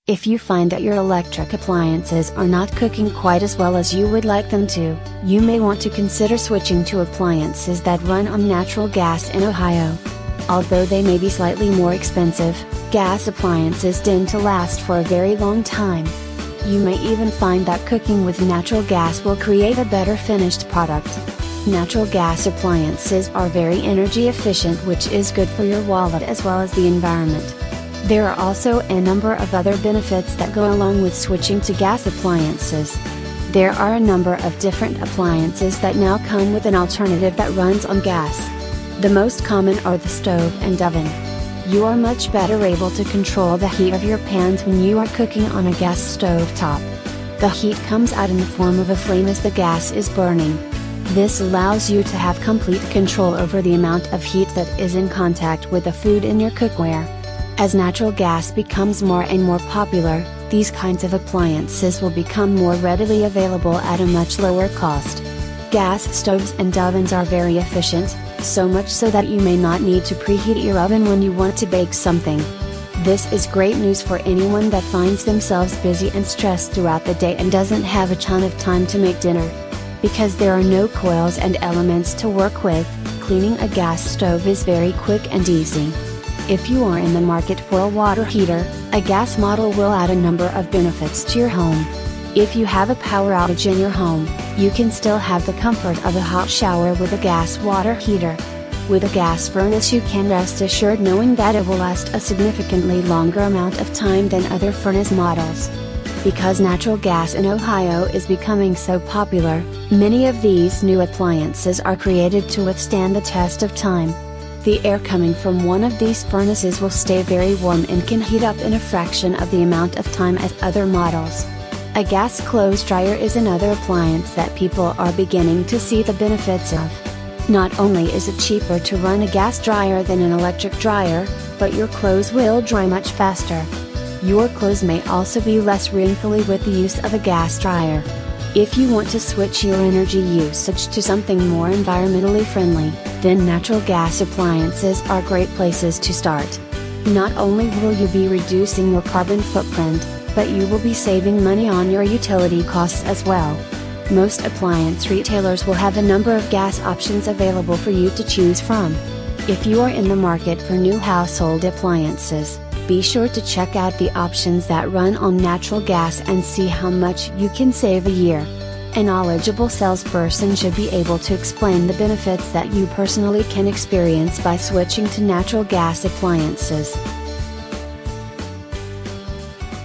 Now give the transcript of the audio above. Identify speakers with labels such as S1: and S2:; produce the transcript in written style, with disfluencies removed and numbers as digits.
S1: If you find that your electric appliances are not cooking quite as well as you would like them to, you may want to consider switching to appliances that run on natural gas in Ohio. Although they may be slightly more expensive, gas appliances tend to last for a very long time. You may even find that cooking with natural gas will create a better finished product. Natural gas appliances are very energy efficient, which is good for your wallet as well as the environment. There are also a number of other benefits that go along with switching to gas appliances. There are a number of different appliances that now come with an alternative that runs on gas. The most common are the stove and oven. You are much better able to control the heat of your pans when you are cooking on a gas stove top. The heat comes out in the form of a flame as the gas is burning. This allows you to have complete control over the amount of heat that is in contact with the food in your cookware. As natural gas becomes more and more popular, these kinds of appliances will become more readily available at a much lower cost. Gas stoves and ovens are very efficient, so much so that you may not need to preheat your oven when you want to bake something. This is great news for anyone that finds themselves busy and stressed throughout the day and doesn't have a ton of time to make dinner. Because there are no coils and elements to work with, cleaning a gas stove is very quick and easy. If you are in the market for a water heater, a gas model will add a number of benefits to your home. If you have a power outage in your home, you can still have the comfort of a hot shower with a gas water heater. With a gas furnace, you can rest assured knowing that it will last a significantly longer amount of time than other furnace models. Because natural gas in Ohio is becoming so popular, many of these new appliances are created to withstand the test of time. The air coming from one of these furnaces will stay very warm and can heat up in a fraction of the amount of time as other models. A gas clothes dryer is another appliance that people are beginning to see the benefits of. Not only is it cheaper to run a gas dryer than an electric dryer, but your clothes will dry much faster. Your clothes may also be less wrinkly with the use of a gas dryer. If you want to switch your energy usage to something more environmentally friendly, then natural gas appliances are great places to start. Not only will you be reducing your carbon footprint, but you will be saving money on your utility costs as well. Most appliance retailers will have a number of gas options available for you to choose from. If you are in the market for new household appliances, be sure to check out the options that run on natural gas and see how much you can save a year. A knowledgeable salesperson should be able to explain the benefits that you personally can experience by switching to natural gas appliances.